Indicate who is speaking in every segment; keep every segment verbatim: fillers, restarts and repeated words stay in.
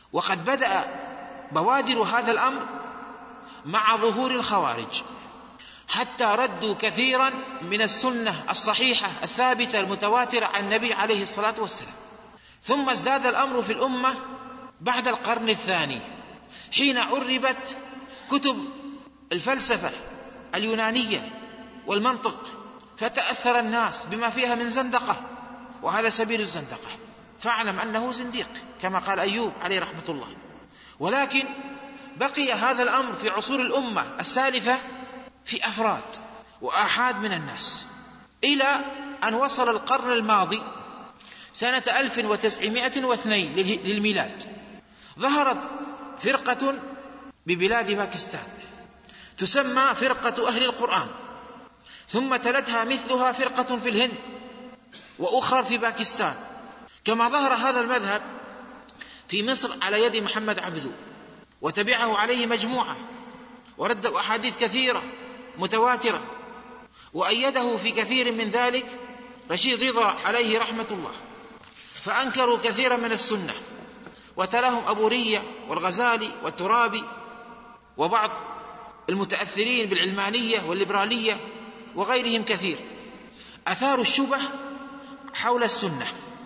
Speaker 1: وقد بدأ بوادر هذا الأمر مع ظهور الخوارج، حتى ردوا كثيرا من السنة الصحيحة الثابتة المتواترة عن النبي عليه الصلاة والسلام. ثم ازداد الأمر في الأمة بعد القرن الثاني، حين عربت كتب الفلسفة اليونانية والمنطق، فتأثر الناس بما فيها من زندقة، وهذا سبيل الزندقة، فاعلم أنه زنديق كما قال أيوب عليه رحمة الله. ولكن بقي هذا الأمر في عصور الأمة السالفة في أفراد وآحاد من الناس، إلى أن وصل القرن الماضي سنة ألف وتسعمائة واثنين للميلاد، ظهرت فرقة ببلاد باكستان تسمى فرقة أهل القرآن، ثم تلتها مثلها فرقة في الهند وأخرى في باكستان. كما ظهر هذا المذهب في مصر على يد محمد عبدو، وتبعه عليه مجموعة، وردوا أحاديث كثيرة متواترة، وأيده في كثير من ذلك رشيد رضا عليه رحمة الله، فأنكروا كثيرا من السنة، وتلاهم أبو رية والغزالي والترابي وبعض المتأثرين بالعلمانية والليبرالية وغيرهم كثير، أثاروا الشبه حول السنة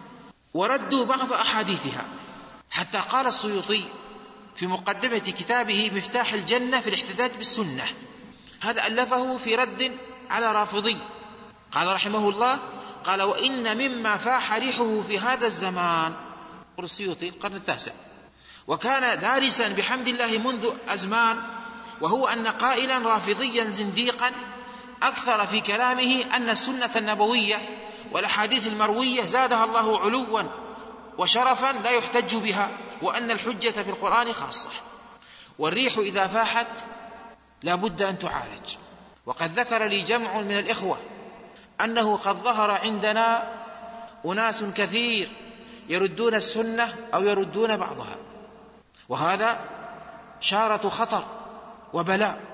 Speaker 1: وردوا بعض أحاديثها، حتى قال السيوطي في مقدمة كتابه مفتاح الجنة في الاحتجاج بالسنة، هذا ألفه في رد على رافضي، قال رحمه الله، قال: وإن مما فاح ريحه في هذا الزمان، قال السيوطي القرن التاسع، وكان دارسا بحمد الله منذ أزمان، وهو أن قائلا رافضيا زنديقا أكثر في كلامه أن السنة النبوية والأحاديث المروية زادها الله علوا وشرفا لا يحتج بها، وأن الحجة في القرآن خاصة، والريح إذا فاحت لا بد أن تعالج. وقد ذكر لي جمع من الإخوة أنه قد ظهر عندنا أناس كثير يردون السنة أو يردون بعضها، وهذا شارة خطر وبلاء،